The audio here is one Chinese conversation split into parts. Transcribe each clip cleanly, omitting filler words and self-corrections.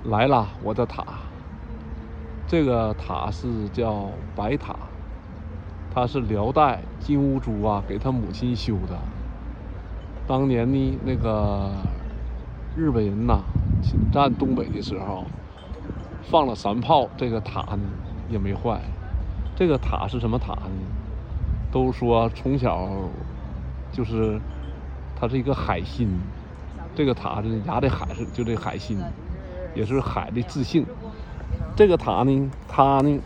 来了，我的塔。这个塔是叫白塔，它是辽代金兀术给他母亲修的。当年呢，那个日本人侵占东北的时候，放了3炮，这个塔呢也没坏。这个塔是什么塔呢？都说从小就是它是一个海心，这个塔是压的海是就这海心，也是海的自信。这个塔呢，它呢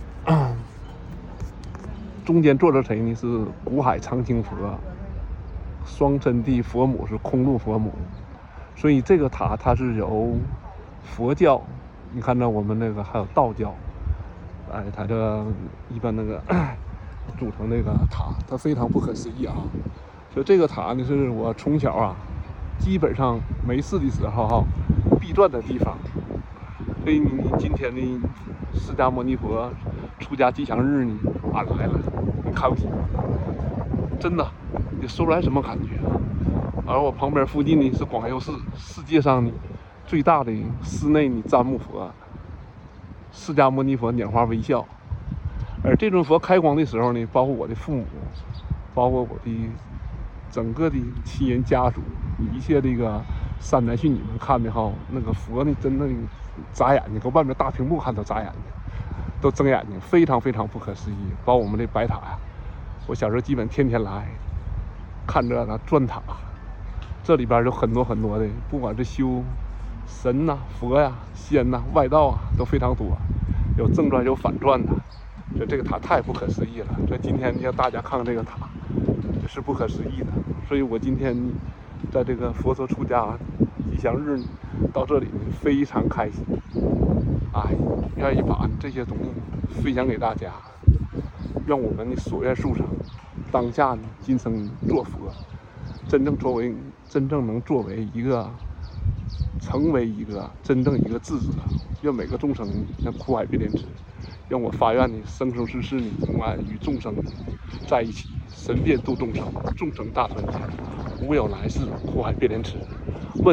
中间坐着谁呢？是古海长青佛，双真谛佛母是空路佛母。所以这个塔它是由佛教，你看到我们那个还有道教，它这一般那个组成那个塔，它非常不可思议啊。所以这个塔呢是我从小基本上没事的时候必转的地方。所以你今天呢，释迦牟尼佛出家吉祥日呢，俺来了，你看不起，真的，你说出来什么感觉？而我旁边附近呢是广佑寺，世界上呢最大的室内呢瞻慕佛，释迦牟尼佛拈花微笑。而这尊佛开光的时候呢，包括我的父母，包括我的整个的亲人家属，一切这个3男信女们看的那个佛呢，真的眨眼睛，搁外面大屏幕看都眨眼睛，都睁眼睛，非常非常不可思议。包括我们这白塔我小时候基本天天来看这个转塔，这里边有很多很多的，不管是修神佛仙外道都非常多，有正传有反传的。所以这个塔太不可思议了。所以今天让大家看看这个塔，这是不可思议的。所以我今天在这个佛陀出家吉祥日到这里非常开心，愿意把这些东西分享给大家，让我们的所愿速成，当下今生做佛，真正能作为一个，成为一个真正一个智者，愿每个众生像苦海别莲池，让我发愿生生世世永远与众生在一起，神变度众生，众生大团结，无有来世，苦海别莲池。问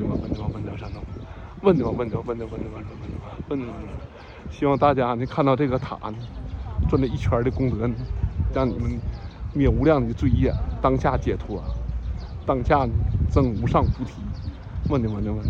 希望大家看到这个塔转了一圈的功德让你们灭无量的罪业，当下解脱，当下证无上菩提。问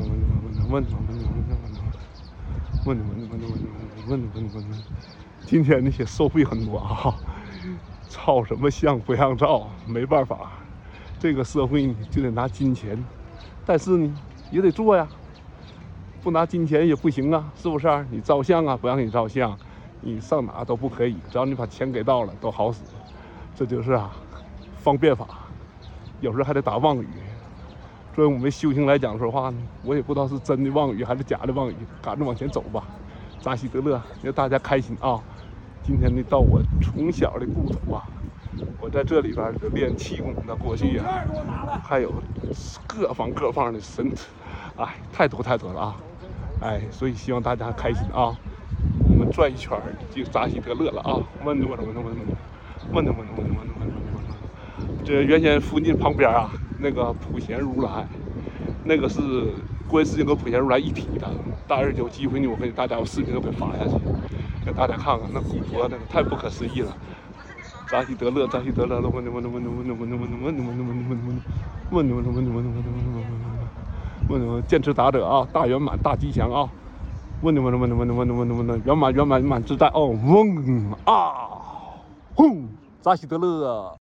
今天那些收费很多照什么相不让照，没办法，这个社会就得拿金钱，但是也得做呀，不拿金钱也不行是不是？你照相不让你照相，你上哪都不可以，只要你把钱给到了都好使，这就是方便法，有时候还得打妄语。作为我们修行来讲说话我也不知道是真的妄语还是假的妄语，赶着往前走吧，扎西德勒，让大家开心今天到我从小的故土我在这里边练气功的，过去还有各方的神，太多了所以希望大家开心我们转一圈就扎西德勒了问。这原先附近旁边那个普贤如来，那个是观世音和普贤如来一体的。大日有机会我给大家视频都给发下去，给大家看看那古佛，那个太不可思议了。扎西德勒，问坚持达者大圆满大吉祥问圆满满自在嗡扎西德勒。